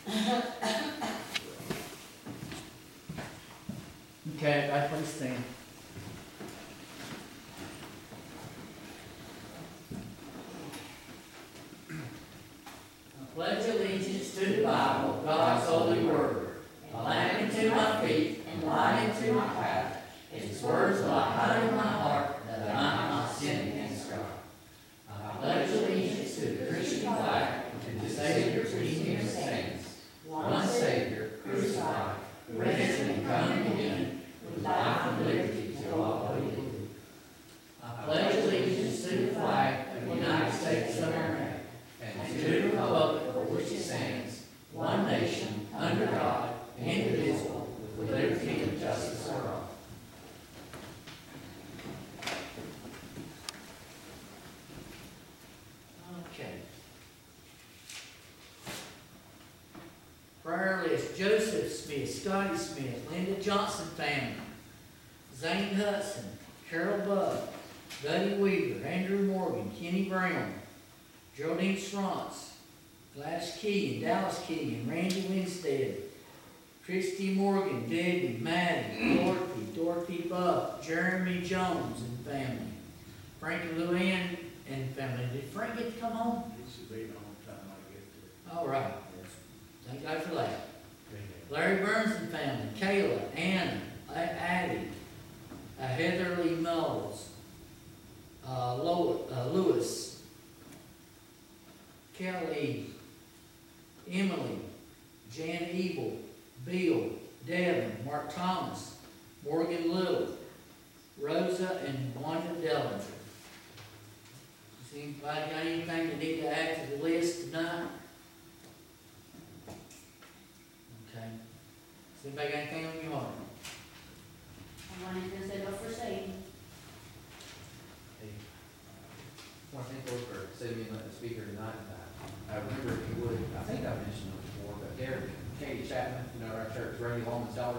Okay, I please stand. I pledge allegiance to the Bible, God's holy word, a lamp unto my feet and light unto my path. Its words will I hide in my heart, that I might not sin against God. I pledge allegiance to the Christian flag, and to the Savior's redeeming of saints, one Savior, crucified, risen and coming again, with life and liberty to all who believe. I pledge allegiance to the flag of the United States of America, and to the republic for which it stands, one nation, under God, indivisible, with liberty and justice for all. Okay. Prayer list: Joseph Smith, Scotty Smith, Linda Johnson family, Zane Hudson, Carol Buck, Buddy Weaver, Andrew Morgan, Kenny Brown, Geraldine Srantz, Gladys Key and Dallas Key and Randy Winstead, Christy Morgan, Debbie, Maddie, Dorothy Buck, Jeremy Jones and family, Frankie Luann and family. Did Frank get to come home? It should be the whole time I get to. All right. Thank God for that. Larry Burns and family, Kayla, Anna, Addie, Heather Lee Knowles, Lewis, Kelly, Emily, Jan Ebel, Bill, Devin, Mark Thomas, Morgan Little, Rosa, and Wanda Dellinger. Has anybody got anything they need to add to the list tonight? Okay. Has anybody got anything on your heart? I wanted to say, but for Satan. Hey, I want to thank Lord for saving me and letting the speaker tonight. I remember, if you would, I think I've mentioned it before, but Derek and Katie Chapman, you know, our church, Randy Longman's daughter,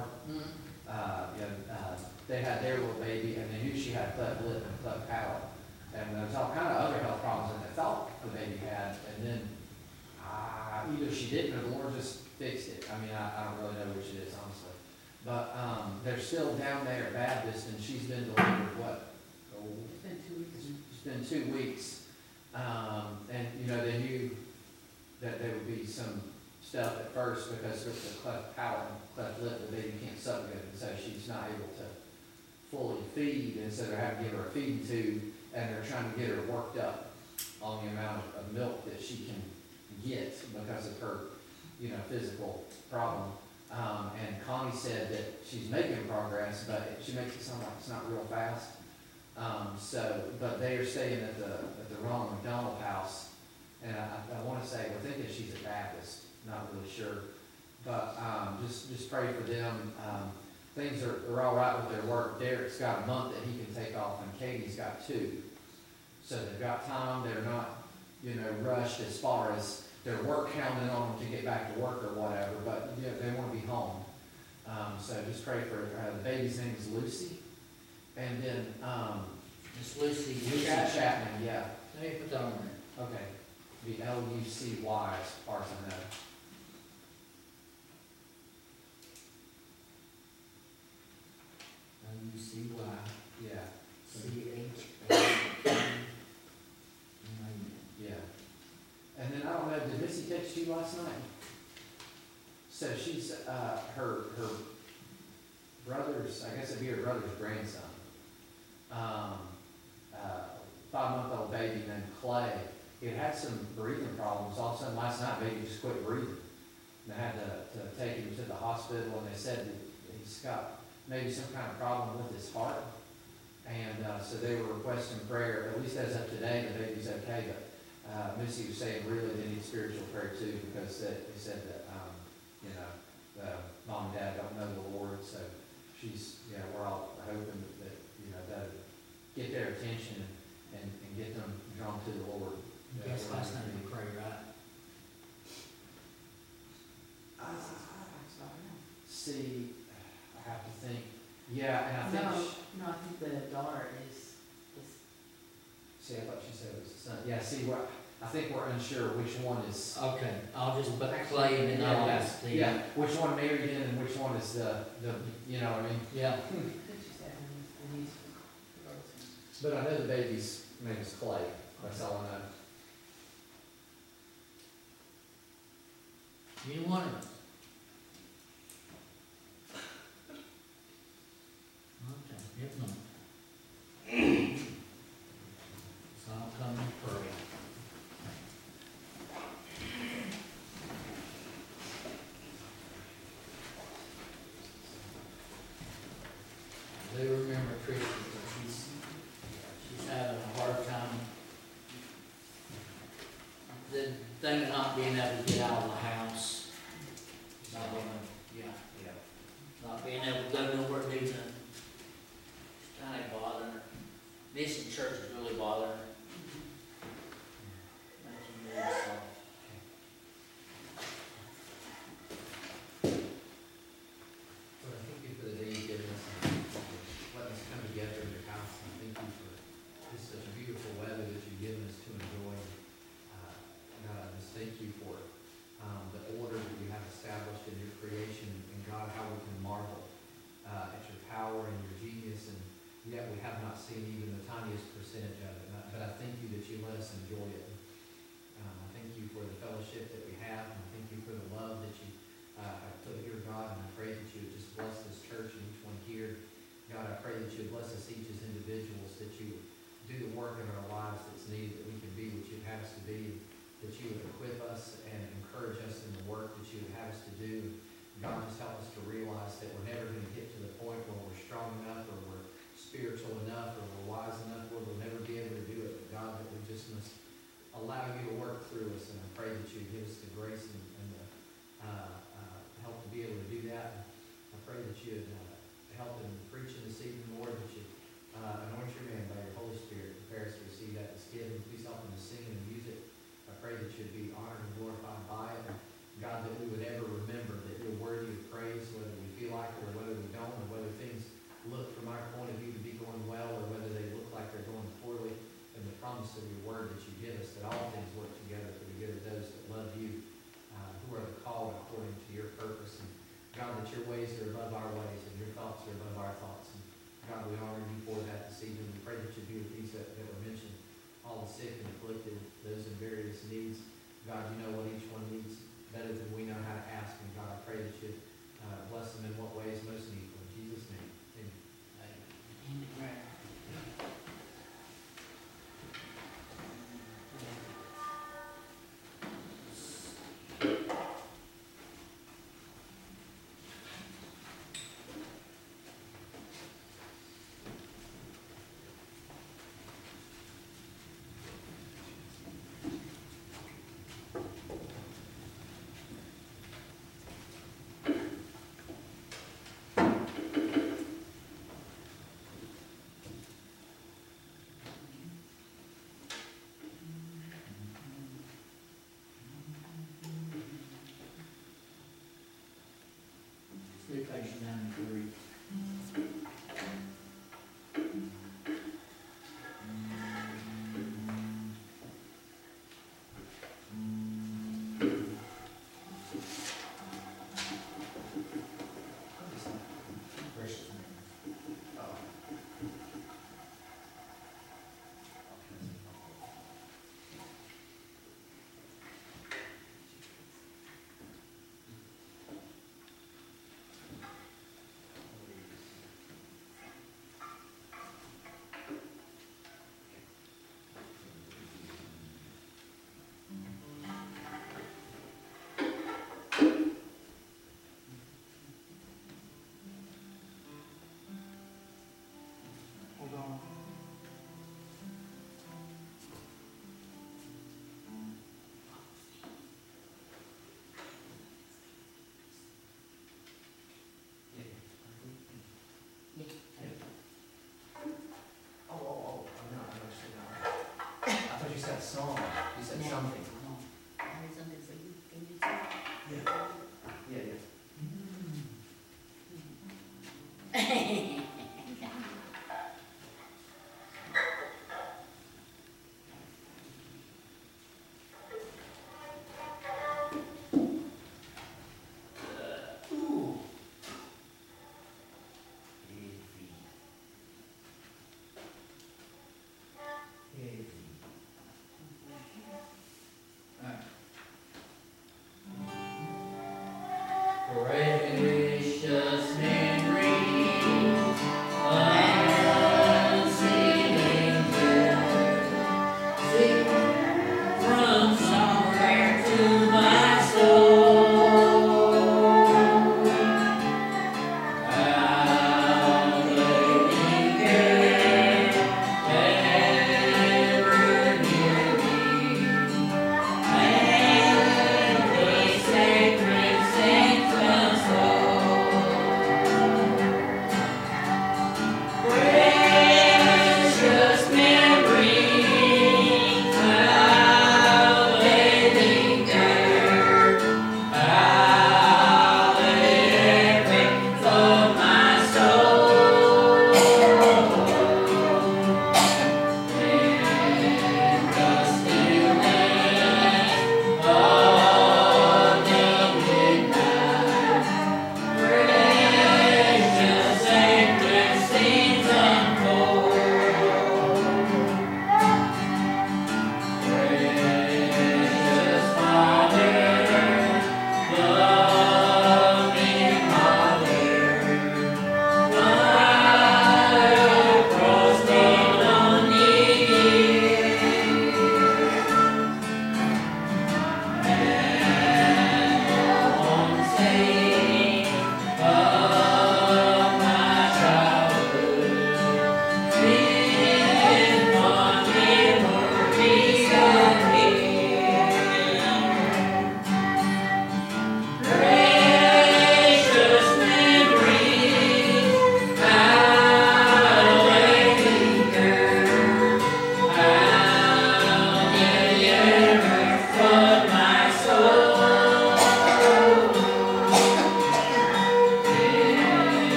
they had their little baby, and they knew she had cleft lip and cleft palate. And there was all kind of other health problems that they thought the baby had, and then either she didn't or the Lord just fixed it. I mean, I don't really know which it is, honestly. But they're still down there at Baptist, and she's been delivered, what? It's been 2 weeks. It's been 2 weeks. And, you know, they knew that there would be some stuff at first because with the cleft palate and cleft lip, the baby can't suck good, and so she's not able to fully feed, and so they're having to give her a feeding tube, and they're trying to get her worked up on the amount of milk that she can get because of her, you know, physical problem. And Connie said that she's making progress, but she makes it sound like it's not real fast. But they are staying at the Ronald McDonald House, and I want to say, we're thinking she's a Baptist, not really sure, but just pray for them. Things are all right with their work. Derek's got a month that he can take off, and Katie's got 2. So they've got time. They're not, you know, rushed as far as their work counting on them to get back to work or whatever, but yeah, they want to be home. So just pray for the baby's name is Lucy, and then Miss Lucy Chapman, yeah. Let me put that on there. Okay, be Lucy as far as I know. Lucy Yeah, CHA. yeah. And then I don't know, did Missy text you last night? So she's her brother's, I guess it'd be her brother's grandson. 5-month-old baby named Clay. He had some breathing problems. All of a sudden last night, baby just quit breathing. And they had to take him to the hospital, and they said that he's got maybe some kind of problem with his heart. And so they were requesting prayer, at least as of today, the baby's okay. But Missy was saying really they need spiritual prayer too, because they said that, you know, mom and dad don't know the Lord. So she's, yeah, we're all hoping that, you know, that get their attention and get them drawn to the Lord. Yes, last night we prayed, right? See, I have to think. Yeah, and I think. No, I think the daughter is. See, I thought she said it was the son. Yeah. See, what I think we're unsure which one is. Okay, I'll just put Clay and then I'll ask Steve. Yeah, which one married in and which one is the, you know what I mean? Yeah, But I know the baby's name is Clay, that's all I know. you want it? Okay, if not. So I'll come and pray. I do remember Christy, but she's having a hard time. The thing of not being able to get out of the house. Not gonna, yeah, not being able to go nowhere, do nothing. It's kind of bothering her. Missing church is really bothering her. Making me really soft. Lord, I thank you for the day you've given us, and letting us come together in your house, and thank you for just such beautiful weather that you've given us to enjoy. God, I just thank you for the order that you have established in your creation, and God, how we can marvel at your power and your genius, and yet we have not seen even the tiniest percentage of it. But I thank you that you let us enjoy it. I thank you for the fellowship that we have, and I thank you for the love that you have put here, God, and I pray that you would just bless this church and each one here. God, I pray that you would bless us each as individuals, that you would do the work in our lives that's needed, that we can be what you've had us to be, that you would equip us and encourage us in the work that you would have us to do. God, just help us to realize that we're never going to get to the point where we're strong enough or we're spiritual enough or we're wise enough where we'll never be able to do it. But God, that we just must allow you to work through us, and I pray that you give us the grace and the help to be able to do that. I pray that you would help in preaching this evening, Lord, that you anoint your man by your Holy Spirit, prepare us to receive that that's given. Please help him to sing and music. I pray that you'd be honored and glorified by it. And God, that we would ever remember that you're worthy of praise, whether we feel like it or whether we don't, or whether things look from our point of view to be going well or whether they look like they're going poorly. And the promise of your word that you give us, that all things work together for the good of those that love you, who are the called according to your purpose. And God, that your ways are above our ways and your thoughts are above our thoughts. And God, we honor you for that this evening. We pray that you be with these that were mentioned, all the sick and afflicted, those in various needs. God, you know what each one needs better than we know how to ask. And God, I pray that you bless them in what ways most needful. In Jesus' name, amen. In the ground. Page 93. Hold on. Oh, no, I actually not. I thought you said song. You said something. I heard something, so you, can you say? Yeah.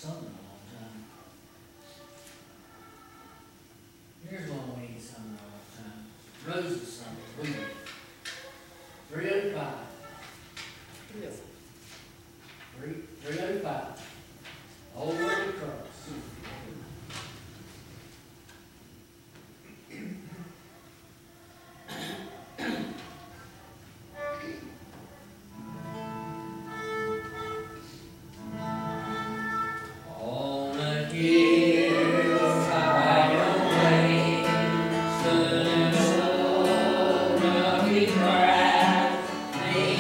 something a long time. Here's one we need something a long time. Roses something, we, 305. 305. Old Rugged Cross. On a hillside away stood an old rugged cross.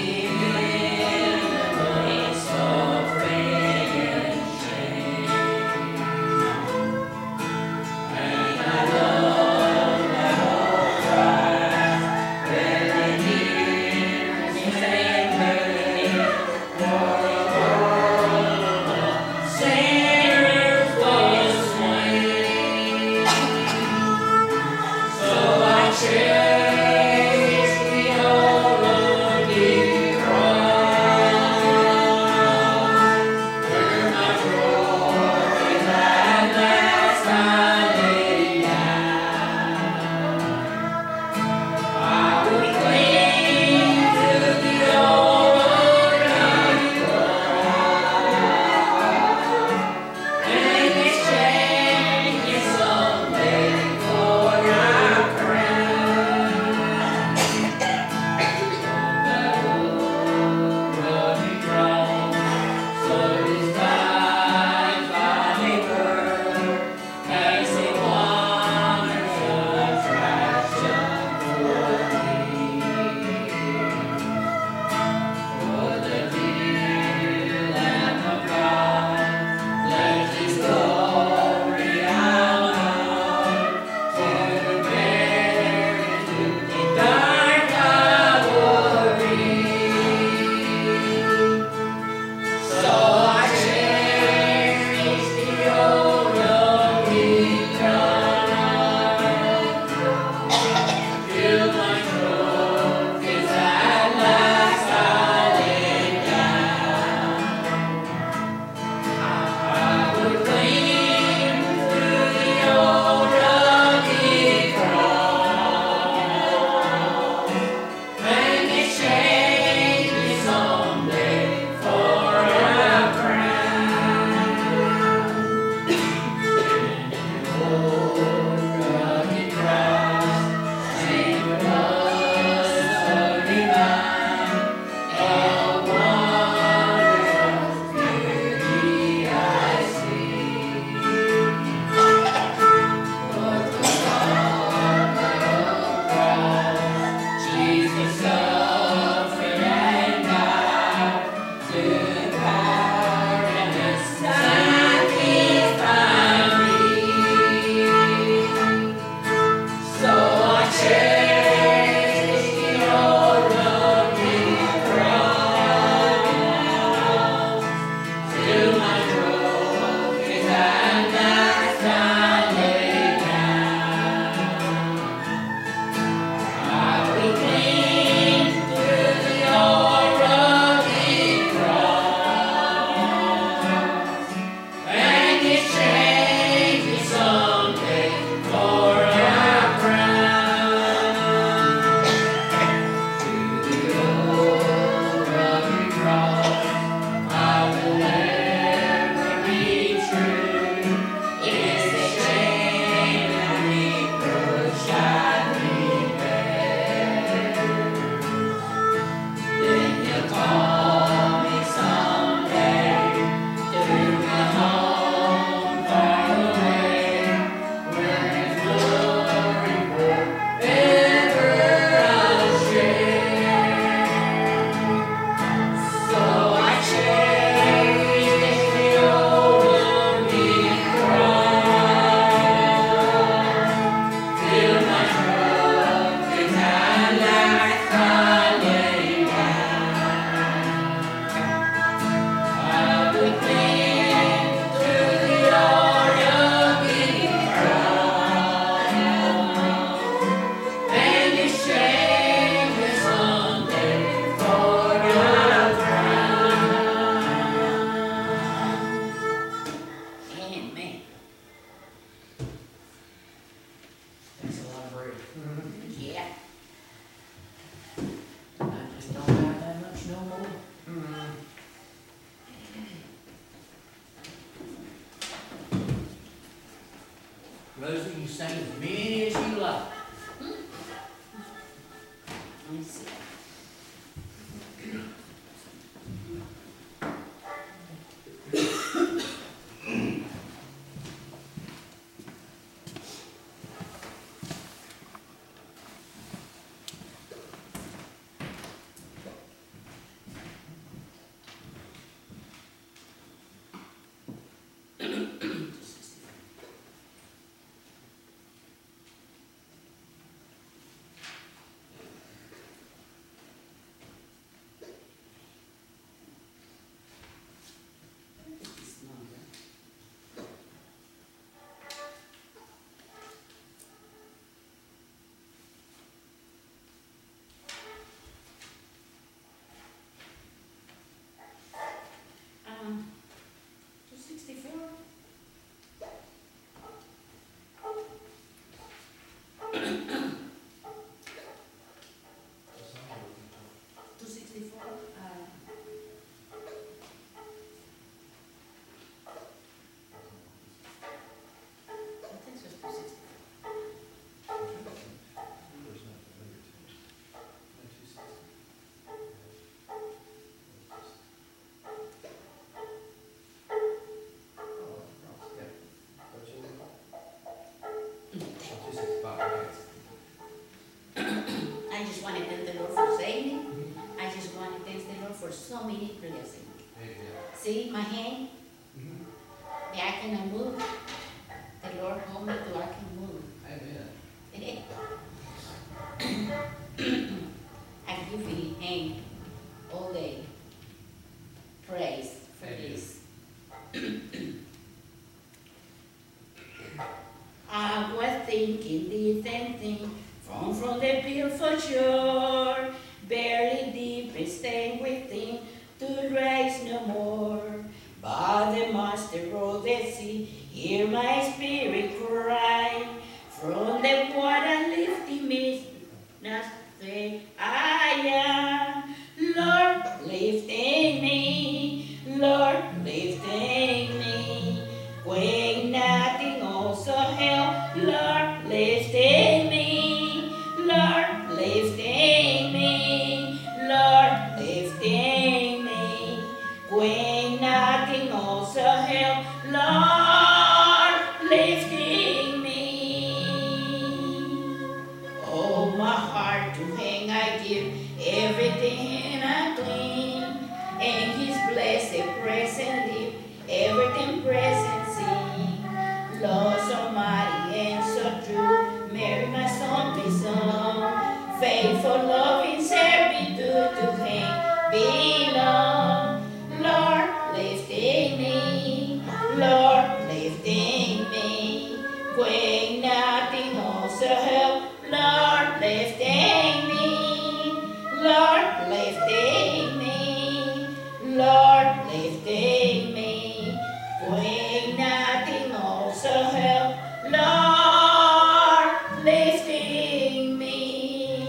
Yeah. I just don't have that much no more. Rosie, you sing as many as you like. Let me see. This number. Um, 264. Two 64. I think so. 264. I just want to thank the Lord for saving me. I just want to thank the Lord for so many blessings. See my hand? Yeah, I cannot move. The Lord hold me till I can move. I give you hand all day. Praise for Amen. this. I was thinking the same thing from the beautiful shore, barely deep and staying within to rise no more. By the master of the sea, hear my spirit cry. From the water lifting me, nothing I am. Lord, lifting me, Lord, lifting me. When nothing also help, Lord, lifting me, Lord, lifting me, Lord, lifting me. When nothing also help, Lord, lifting me. Oh, my heart to hang I give, everything I clean, and His blessed presence live, everything present sing. Lord so mighty and so true, Mary my song be sung, faithful loving servitude to Him belong. Lord, lifting me, Lord, lifting me, when nothing also help, Lord, lifting me, Lord, lifting me, Lord, lifting me, when nothing also help, Lord, lifting me.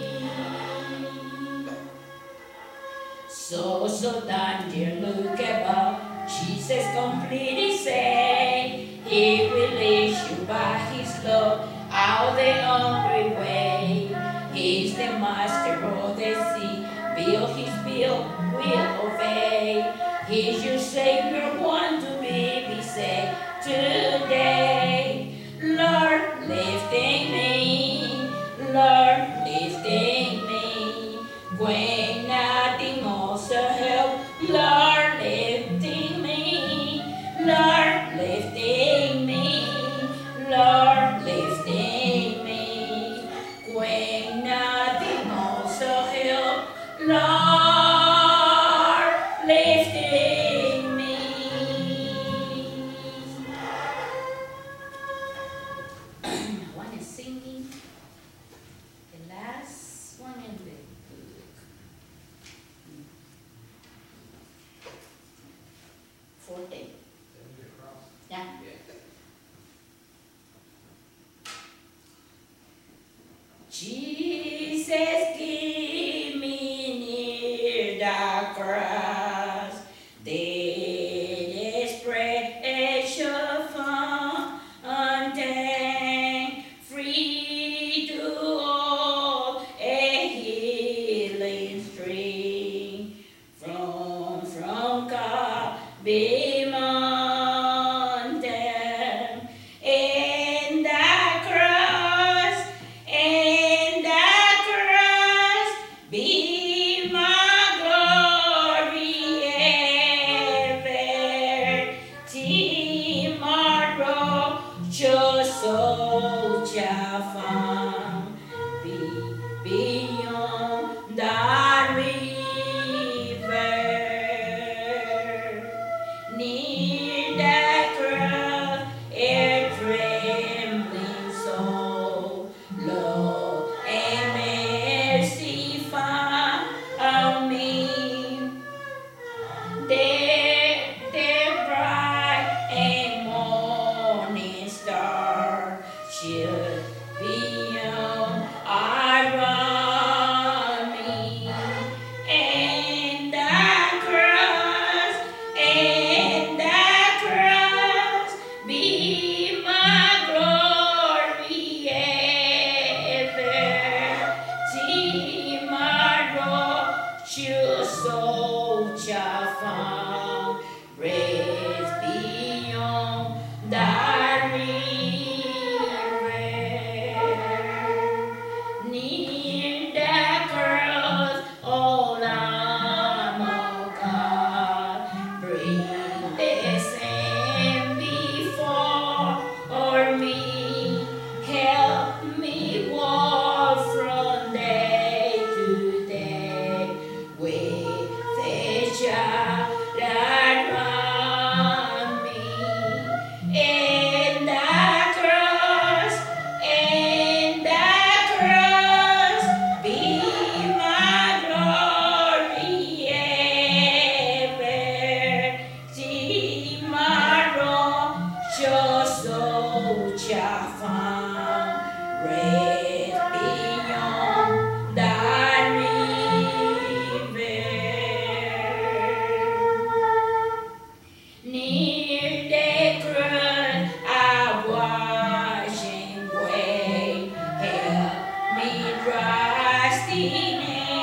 So done, dear, look about, Jesus completely saved. He will lead you by His love out the hungry way. He's the master of the sea, build His will, will obey. He's your Savior, want to be saved today. Lord, lifting me, Lord, lifting me, when nothing also help, Lord, lifting me, Lord, lifting me, Lord, lifting me, when nothing also help, Lord, lifting me. One is singing, the last one in the book. 14. Yeah. Jesus, keep me near the cross. There is precious fountain, free to all, a healing stream from Calvary mountain. And the cross, be my glory ever. Tomorrow, just so shall find beyond the river. Near the cross, a trembling soul, love and mercy found me. There bright and morning star should beyond around me. And the cross, be my glory ever. Tomorrow, your soul shall find rest beyond the river. Near the cross, oh Lamb of God, bring this sin before me. Help me walk from day to day with the child around me. And the cross, be my glory ever. Tomorrow, your soul shall find rest beyond the river. Near the cross, I wash and wait. Help me trust in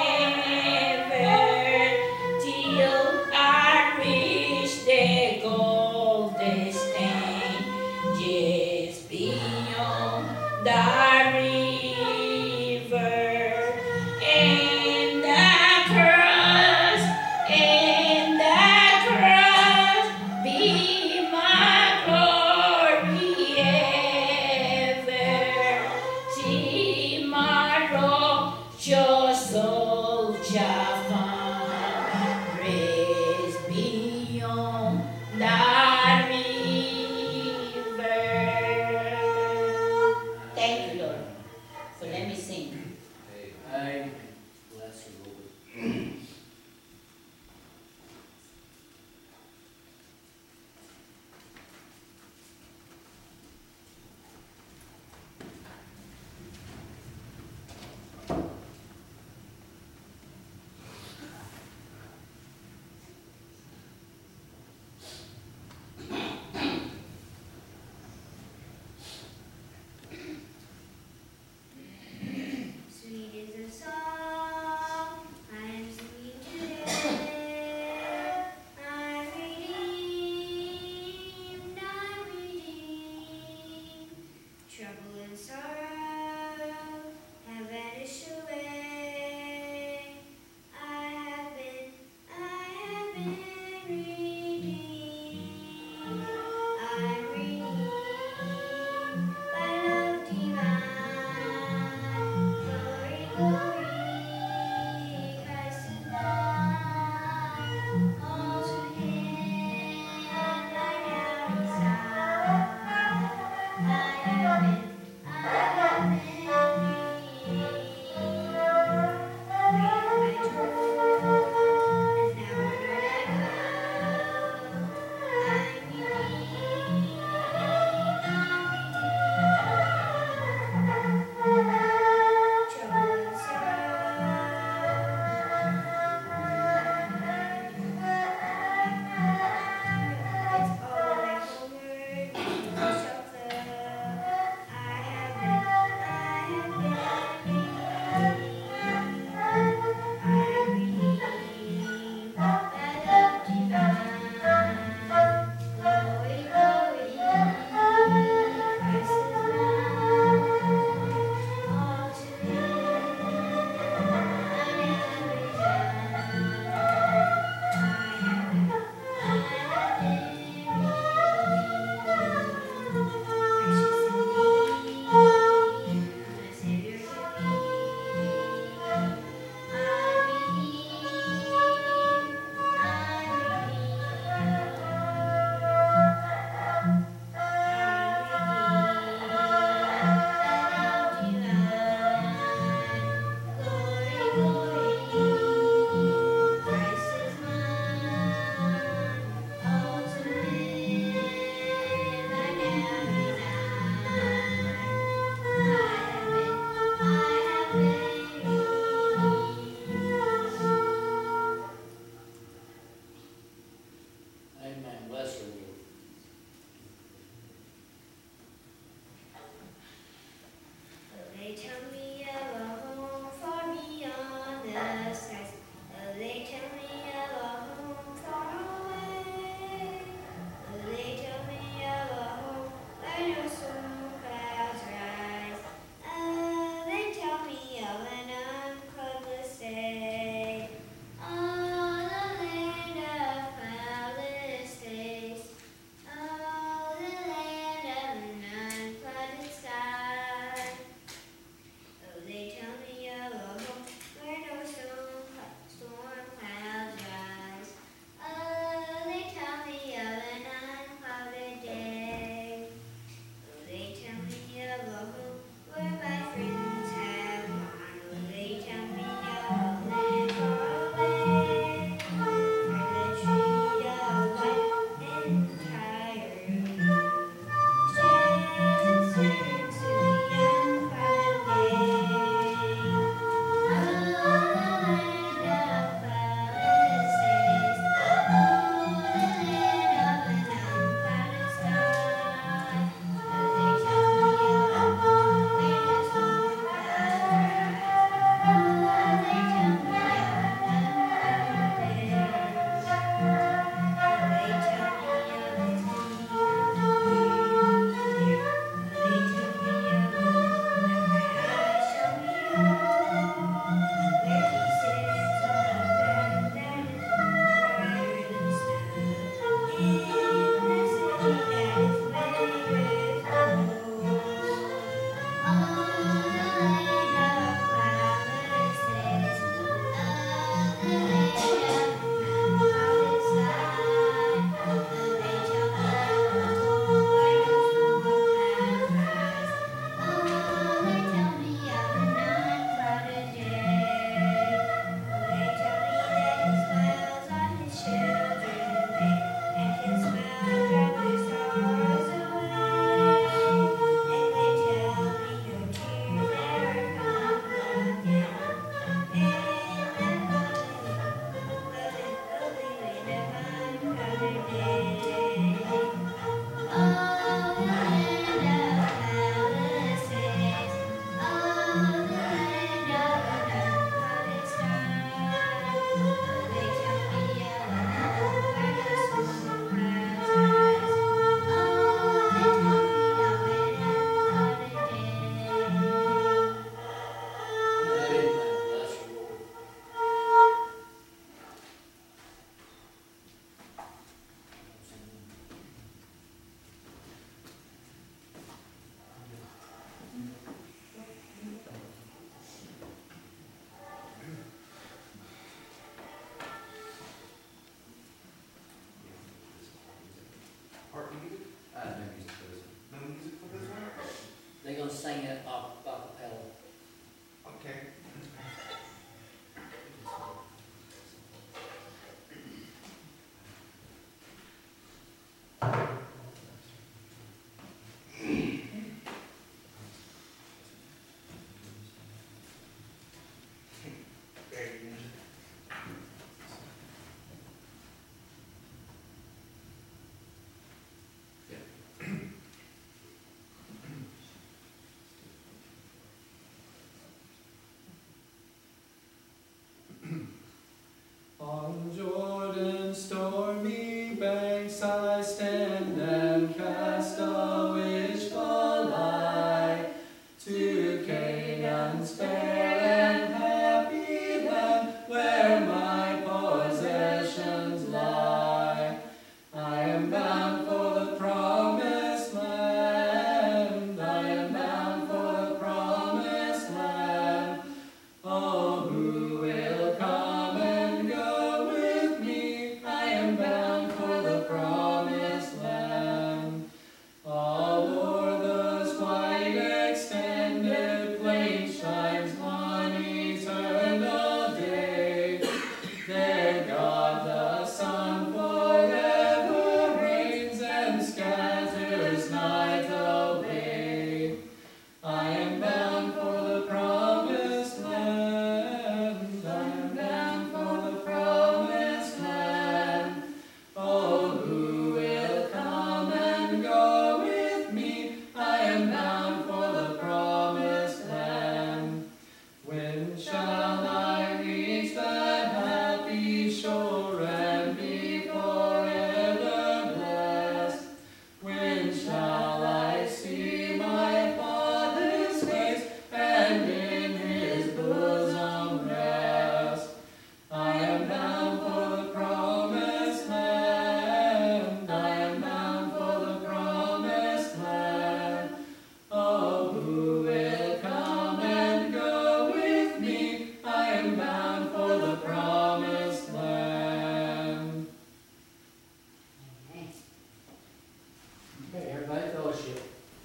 ever till I reach the golden stand, just beyond the river. And the cross, be my glory ever. Tomorrow, your soul shall find rest beyond the river. Thank you, Lord. So let me sing. Amen. Bless the Lord. Sweet is the song, I am sweet. acapella. Okay. On Jordan's stormy banks I stand and cast a wishful eye to Canaan's fair and happy land where my possessions lie. I am bound for the promised land. I am bound for the promised land. Oh, who will come and go with me? I am bound for the promised land. All o'er those wide extended plains shines one eternal day. There God the Son forever reigns and scatters night away. I am bound for the promised land. I am bound for the promised land. Oh, who will come and go with me? I am bound for the promised land. When shall I reach that happy shore and be forever blessed? When shall I see my Father's face and in His bosom rest? I am bound for the promised land. I am bound for the promised land. Oh, who will come and go with me? I am bound for the promised land. Amen. Okay, everybody fellowship.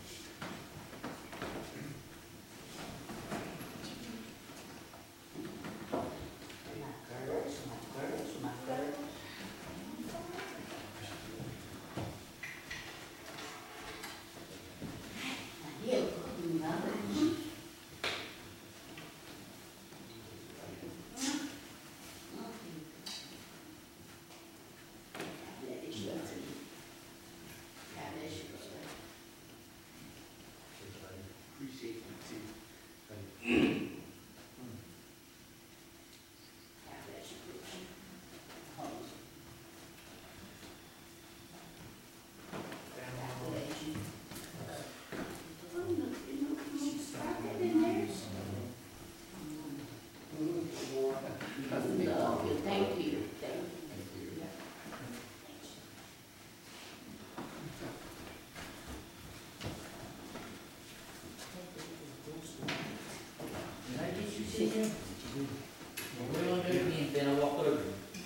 My courage, my courage, my courage. You, Appreciate you too. Thank you. Did I get you sitting here? Well, we're gonna do it again, then I'll walk over.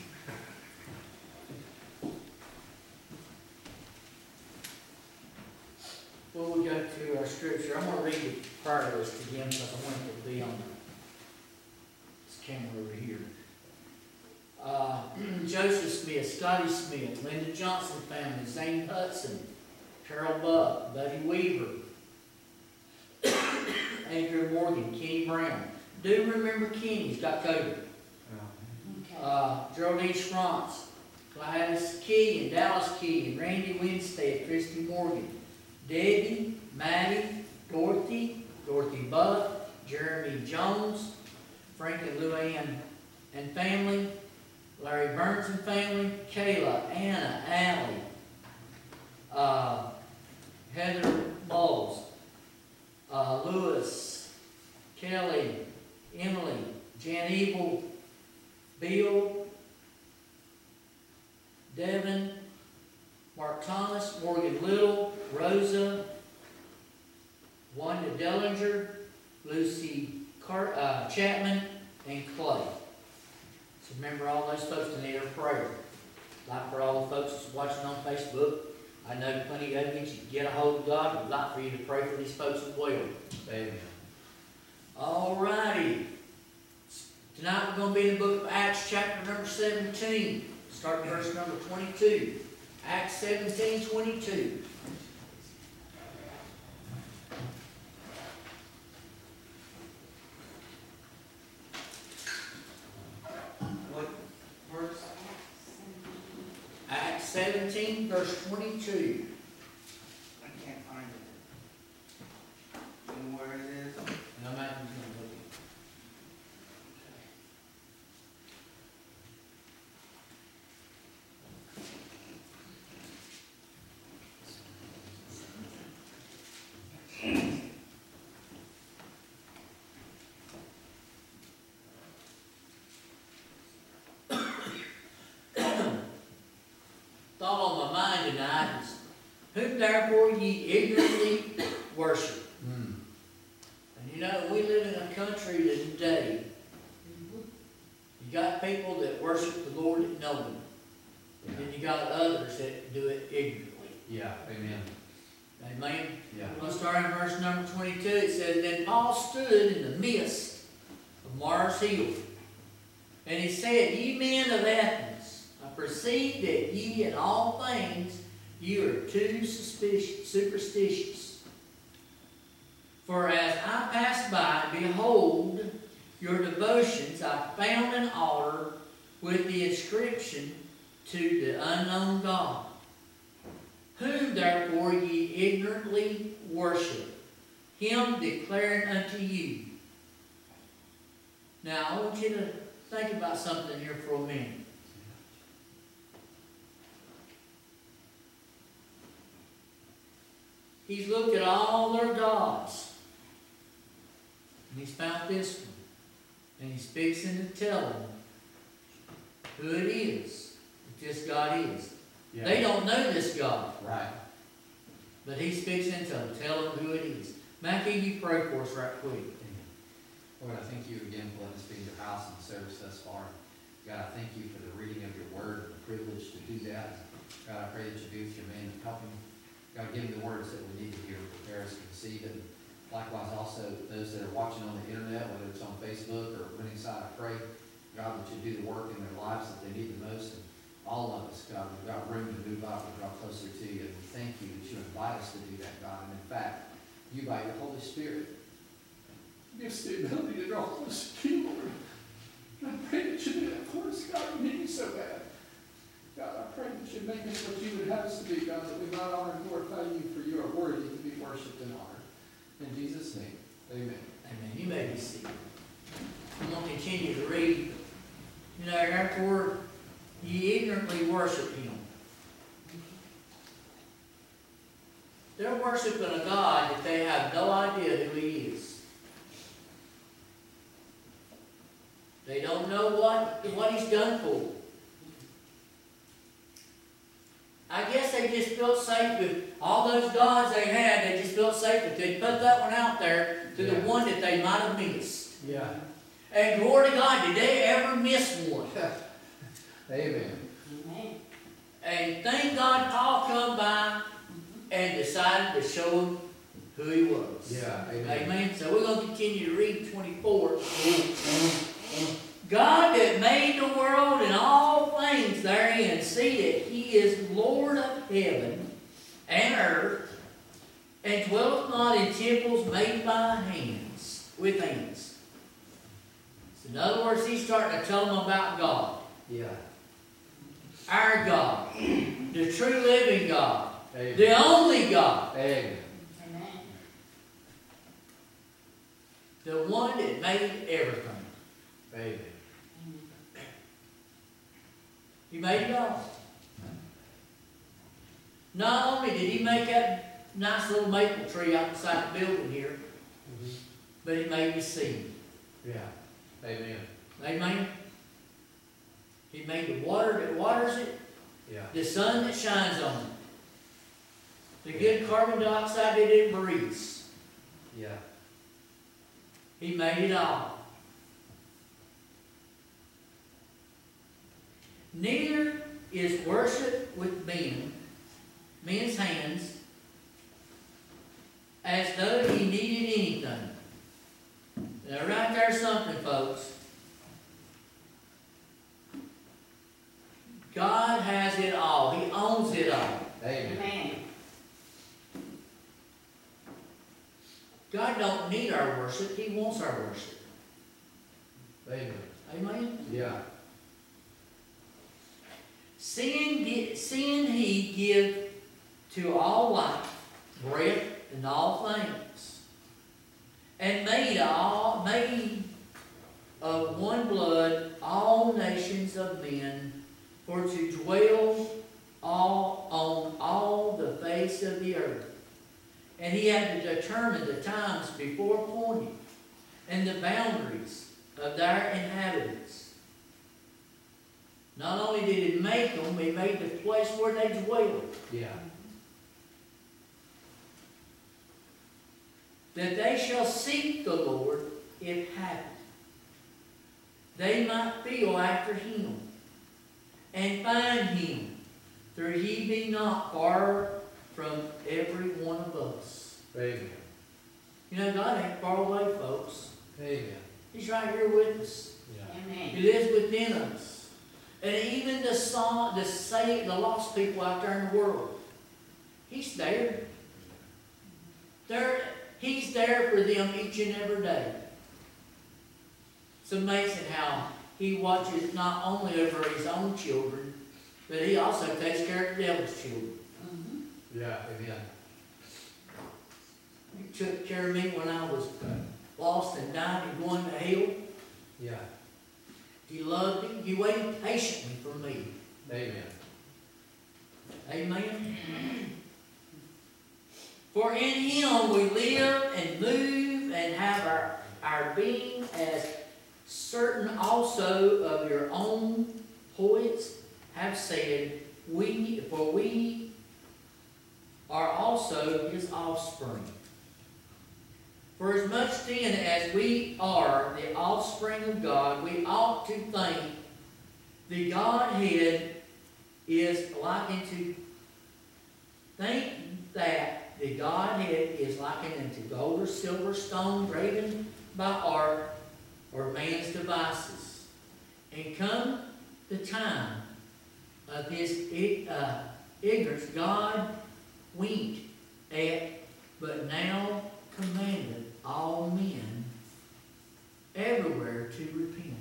Before we go to our scripture, I'm gonna read the prayer list again because I want it to be on this camera over here. Joseph Smith, Scotty Smith, Linda Johnson family, Zane Hudson, Carol Buck, Buddy Weaver, Adrian Morgan, Kenny Brown. Do remember Kenny's got COVID. Okay. Geraldine Schrontz, Gladys Key and Dallas Key and Randy Winstead, Christy Morgan, Debbie, Maddie, Dorothy Buck, Jeremy Jones, Frank and Luann and family, Larry Burns and family, Kayla, Anna, Allie, Heather Bowles, Lewis, Kelly, Emily, Jan Evil, Bill, Devin, Mark Thomas, Morgan Little, Rosa, Wanda Dellinger, Lucy Chapman, and Clay. So remember all those folks that need our prayer. Like for all the folks that's watching on Facebook, I know plenty of you get a hold of God. We'd like for you to pray for these folks as well. Amen. gonna be in the book of Acts, chapter number 17, starting verse number 22. Acts 17:22. What verse? Acts 17, verse 22. I can't find it. You know where it is? And I'm not just gonna look at thought on my mind tonight is, whom therefore ye ignorantly worship. Hmm. And you know, we live in a country today, you got people that worship the Lord that know Him. And then you got others that do it ignorantly. Yeah, amen. Amen? Yeah. We'll start in verse number 22. It says, Then Paul stood in the midst of Mars Hill, and he said, Ye men of Athens, I perceive that ye in all things ye are too superstitious. For as I passed by, behold, your devotions, I found an altar with the inscription, To the unknown God, whom therefore ye ignorantly worship, Him declaring unto you. Now, I want you to think about something here for a minute. He's looked at all their gods, and he's found this one, and he's fixing to tell them who it is that this God is. Yeah. They don't know this God, Right. but he's fixing to tell them who it is. Mackie, you pray for us right quick. Amen. Lord, I thank you again for letting us be in your house and service thus far. God, I thank you for the reading of your word and the privilege to do that. God, I pray that you be with your man and help him. God, give him the words that we need to hear, prepare us to receive it. Likewise, also, those that are watching on the internet, whether it's on Facebook or Winningside, I pray, God, that you do the work in their lives that they need the most. And all of us, God, we've got room to move up and draw closer to you. And we thank you that you invite us to do that, God. And in fact, you by your Holy Spirit give us the ability to draw closer to you, Lord. And I pray that you do that for us, God. We need you so bad. God, I pray that you make us what you would have us to be, God, that we might honor and glorify you, for you are worthy to be worshipped and honored. In Jesus' name, amen. Amen. You may be seated. I'm going to continue to read. You know, therefore, ye ignorantly worship Him. They're worshiping a God that they have no idea who He is. They don't know what He's done for them. I guess they just felt safe with all those gods they had. They just felt safe with. They put that one out there to the one that they might have missed. Yeah. And glory to God, did they ever miss one? Amen. Amen. And thank God Paul come by and decided to show them who he was. Yeah, amen. Amen. So we're going to continue to read 24. God that made the world and all things therein, see that He is Lord of heaven and earth, and dwelleth not in temples made by hands, with hands. So in other words, he's starting to tell them about God. Yeah. Our God, the true living God, Amen. the only God, Amen. Amen. the one that made everything. Amen. He made it all. Not only did He make that nice little maple tree outside the building here, but He made the sea. Yeah. Amen. Amen? He made the water that waters it, Yeah. the sun that shines on it, the good carbon dioxide that it breathes. Yeah. He made it all. Neither is worship with men's hands, as though He needed anything. Now right there's something, folks. God has it all. He owns it all. Amen. Amen. God don't need our worship. He wants our worship. Amen. Amen? Yeah. Seeing he give to all life, breath, and all things, and made of one blood all nations of men, for to dwell on all the face of the earth. And he had to determine the times before appointed, and the boundaries of their inhabitants. Not only did he make them, he made the place where they dwelled. Yeah. That they shall seek the Lord if happy. They might feel after him, and find him, for he be not far from every one of us. Amen. You know, God ain't far away, folks. Amen. He's right here with us. Yeah. Amen. He lives within us. And even the lost people out there in the world, he's there. He's there for them each and every day. It's amazing how he watches not only over his own children, but he also takes care of the devil's children. Yeah. Amen. He took care of me when I was lost and dying and going to hell. Yeah. He loved me. He waited patiently for me. Amen. Amen. For in him we live and move and have our being, as certain also of your own poets have said, for we are also his offspring. For as much then as we are the offspring of God, we ought to think the Godhead is likened to, think that the Godhead is likened unto gold or silver, stone, graven by art or man's devices. And come the time of his ignorance, God winked at, but now commanded all men everywhere to repent.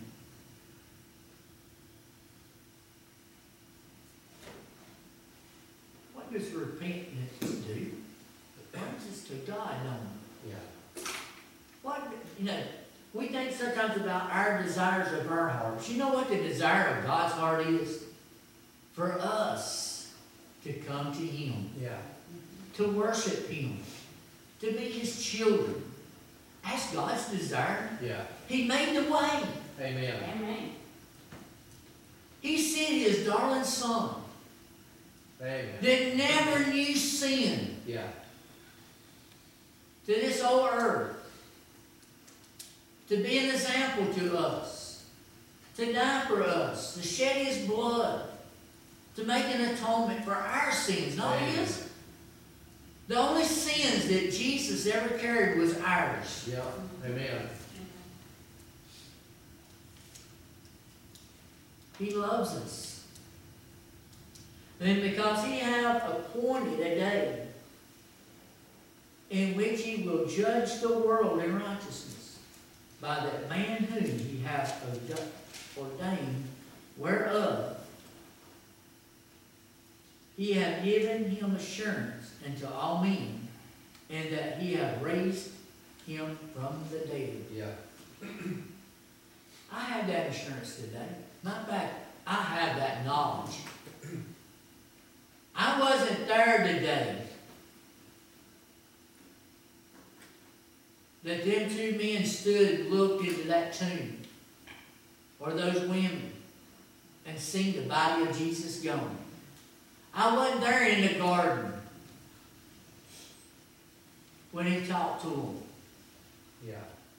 What does repentance do? What does it to God, don't it? Yeah. What, we think sometimes about our desires of our hearts. You know what the desire of God's heart is? For us to come to him, Yeah. to worship him, to be his children. That's God's desire. Yeah. He made the way. Amen. Amen. He sent his darling son Amen. that never knew sin Yeah. to this old earth, to be an example to us, to die for us, to shed his blood, to make an atonement for our sins, not Amen. his. The only sins that Jesus ever carried was ours. Yeah. Amen. He loves us. And because he hath appointed a day in which he will judge the world in righteousness by that man whom he hath ordained, whereof he hath given him assurance unto all men, and that he hath raised him from the dead. Yeah. I have that assurance today. Not fact, I have that knowledge. I wasn't there today that them two men stood and looked into that tomb, or those women, and seen the body of Jesus going. I wasn't there in the garden when he talked to them, Yeah.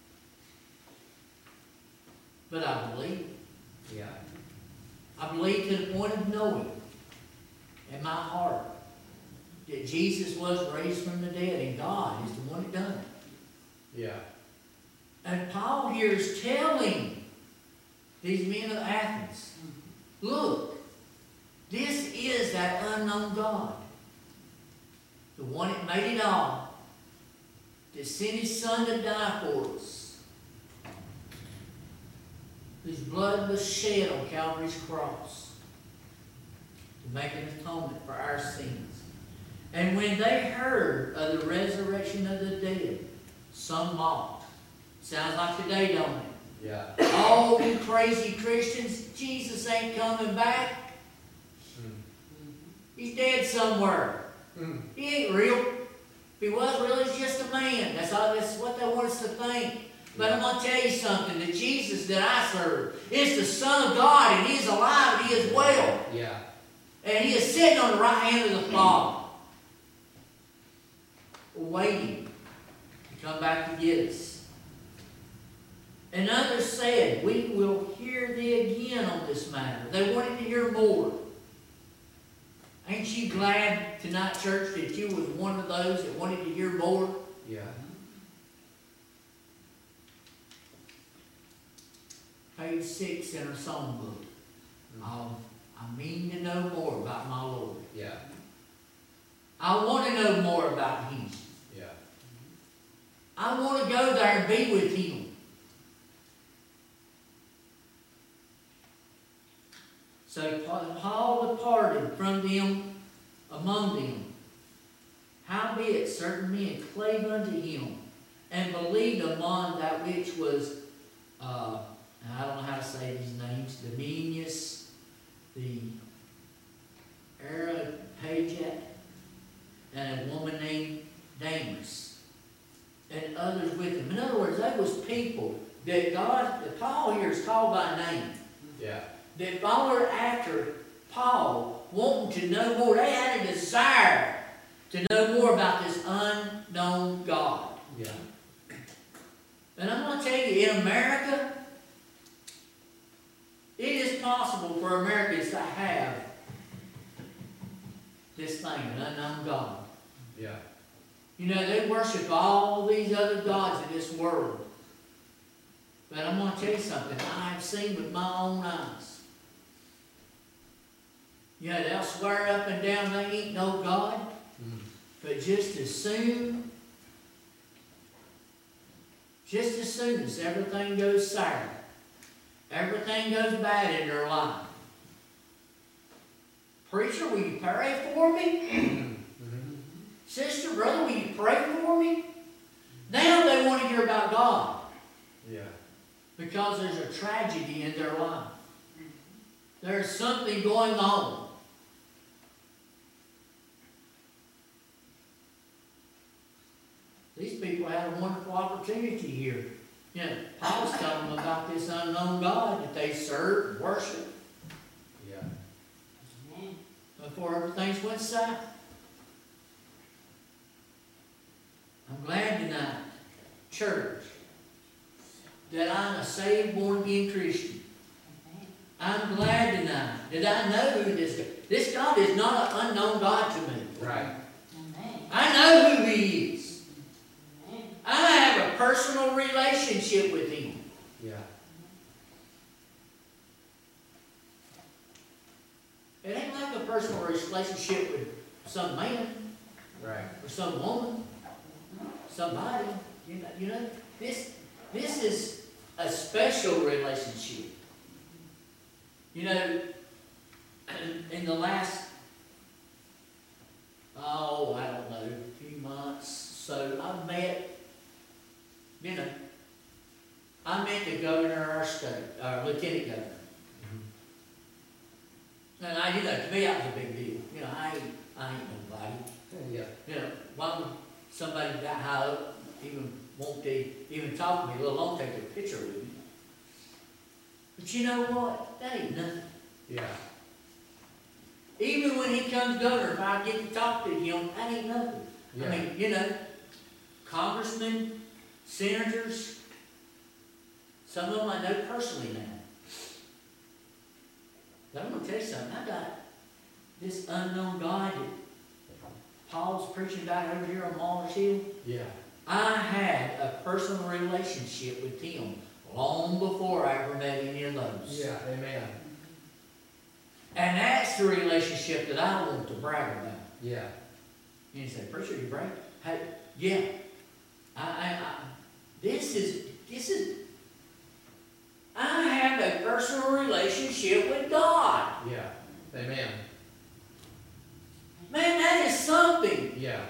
but I believe. Yeah. I believe to the point of knowing in my heart that Jesus was raised from the dead, and God is the one that done it. Yeah. And Paul here is telling these men of Athens, look, This is that unknown God. The one that made it all. That sent His Son to die for us. Whose blood was shed on Calvary's cross to make an atonement for our sins. And when they heard of the resurrection of the dead, some mocked. Sounds like today, don't it? Yeah. All you crazy Christians, Jesus ain't coming back. He's dead somewhere. He ain't real. If he was real, he's just a man. That's what they want us to think. But I'm going to tell you something. The Jesus that I serve is the Son of God, and He is alive, and He is well. Yeah. And He is sitting on the right hand of the Father, waiting to come back to get us. And others said, we will hear thee again on this matter. They wanted to hear more. Ain't you glad tonight, church, that you was one of those that wanted to hear more? Yeah. Page 6 in our songbook. I mean to know more about my Lord. Yeah. I want to know more about Him. Yeah. I want to go there and be with Him. So Paul departed from them among them. Howbeit certain men clave unto him, and believed upon that which was, and I don't know how to say these names, Dominius, the Areopagus, and a woman named Damas, and others with him. In other words, that was people that Paul here is called by name. Yeah. That followed after Paul, wanting to know more. They had a desire to know more about this unknown God. Yeah. And I'm going to tell you, in America, it is possible for Americans to have this thing, an unknown God. Yeah. You know, they worship all these other gods in this world. But I'm going to tell you something I have seen with my own eyes. You know, they'll swear up and down they ain't no God. But just as soon as everything goes sour, everything goes bad in their life. Preacher, will you pray for me? Sister, brother, will you pray for me? Now they want to hear about God. Yeah. Because there's a tragedy in their life. There's something going on. These people had a wonderful opportunity here. You know, Paul's telling them about this unknown God that they serve and worship Yeah. before everything went south. I'm glad tonight, church, that I'm a saved, born-again Christian. I'm glad tonight that I know who this God is. This God is not an unknown God to me. Right. I know who He is. I have a personal relationship with Him. Yeah. It ain't like a personal relationship with some man Right. or some woman, somebody. You know, this is a special relationship. You know, in the last, I don't know, few months, so I met the governor of our state, our lieutenant governor. And to me, that was a big deal. You know, I ain't nobody. Yeah. You know, why would somebody that high up even want to even talk to me, let alone take a picture with me? But you know what? That ain't nothing. Yeah. Even when he comes governor, if I get to talk to him, that ain't nothing. Yeah. I mean, you know, congressmen, senators, some of them I know personally now. But I'm going to tell you something. I got this unknown God that Paul's preaching about over here on Mallers Hill. Yeah. I had a personal relationship with him long before I ever met any of those. Yeah. Amen. And that's the relationship that I want to brag about. Yeah. And you say, preacher, you brag? Hey, yeah. This is, I have a personal relationship with God. Yeah. Amen. Man, that is something. Yeah.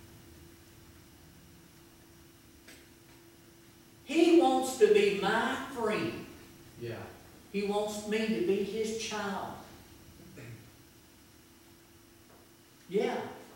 He wants to be my friend. Yeah. He wants me to be his child. Yeah.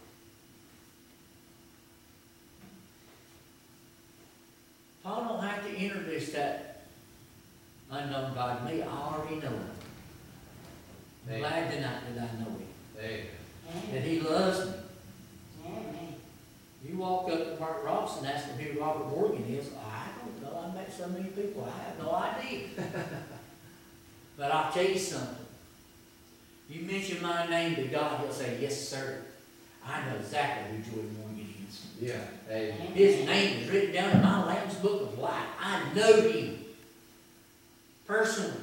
Paul don't have to introduce that unknown God to me. I already know him. I'm glad tonight that I know him. Amen. That he loves me. Amen. You walk up to Mark Ross and ask him who Robert Morgan is. I don't know. I met so many people. I have no idea. But I'll tell you something. You mention my name to God, he'll say, yes, sir. I know exactly who Jordan Morgan is. Yeah. Amen. His name is written down in my Lamb's Book of Life. I know him personally.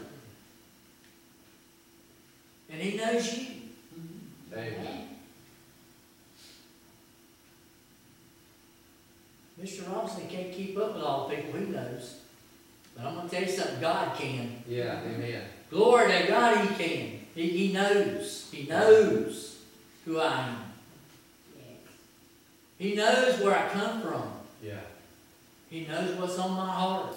And he knows you. Amen. Mr. Robinson can't keep up with all the people he knows. But I'm going to tell you something, God can. Yeah. Amen. Glory to God, he can. He knows. He knows who I am. Yes. He knows where I come from. Yeah. He knows what's on my heart.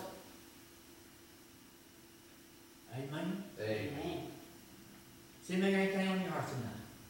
Amen. Amen. Amen. See me anything on your heart tonight?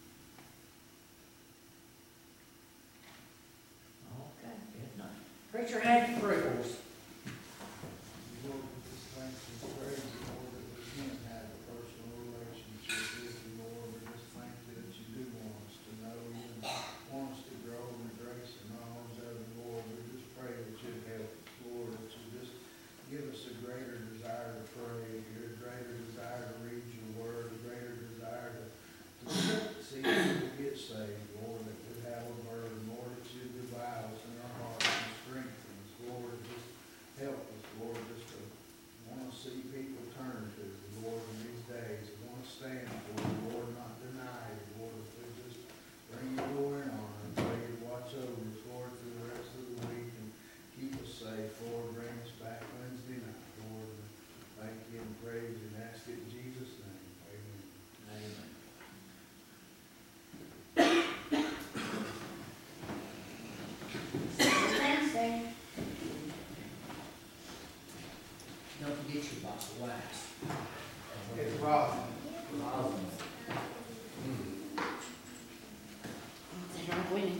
Okay, good night. Preacher, have your prayers. Lord, we just thank you and praise you, Lord, that we can have a personal relationship with you, Lord. We just thank you that you do want us to know you and want us to grow in the grace and knowledge of you, Lord. We just pray that you'd help us, Lord, that you just give us a greater desire to pray, a greater desire to read your word, a greater desire to see people get saved, Lord, that we have a burden, Lord, that you revive us in our hearts and strengthen us, Lord, just help us, Lord, just to want to see people turn to you, Lord, in these days. We want to stand for you, Lord, not deny you, Lord. If we just bring your glory and honor and pray you watch over us, Lord, through the rest of the week and keep us safe, Lord. Bring us back Wednesday night, Lord. And thank you and praise you and ask it in Jesus' name. Amen. Amen. Wednesday. Don't forget your box of wax. It's Rob. I'm winning.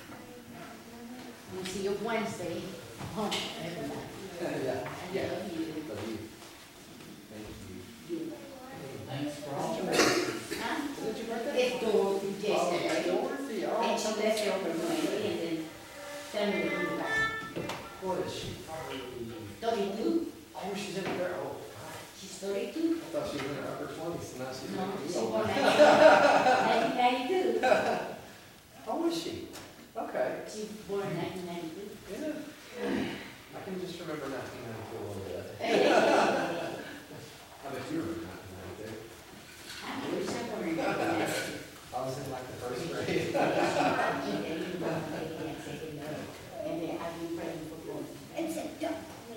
We'll see you Wednesday. Home, everybody. Yeah. I love you. Love you. Thank you. Thanks for all your Huh? Is it your birthday? It's Dorothy yesterday. Dorothy. And Oh, she left over Monday and then tell me to come back. what is she? Probably. 32. Oh, she's in there. Oh, She's 32. I thought she was in her upper 20s, and now she's No, in she's her born 1992. Oh, is she? Okay. She was born in 1992. Yeah. I can just remember 1992 a little bit. I bet you remember 1992. I wish I were in that. I was in like the first grade. And then I've been praying for both. It's a duck.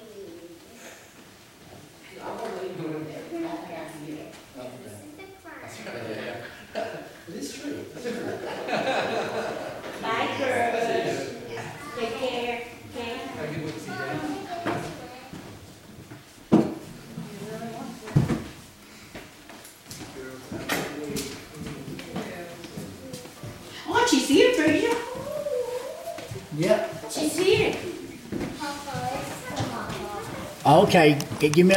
I'm always doing that. I got to get it. That's right, yeah. It is true. Bye, girls. Take care. Okay? Have a good week, CJ. Oh, she's here, Frazier. Yep. She's here. Papa, it's the mama. Okay, give me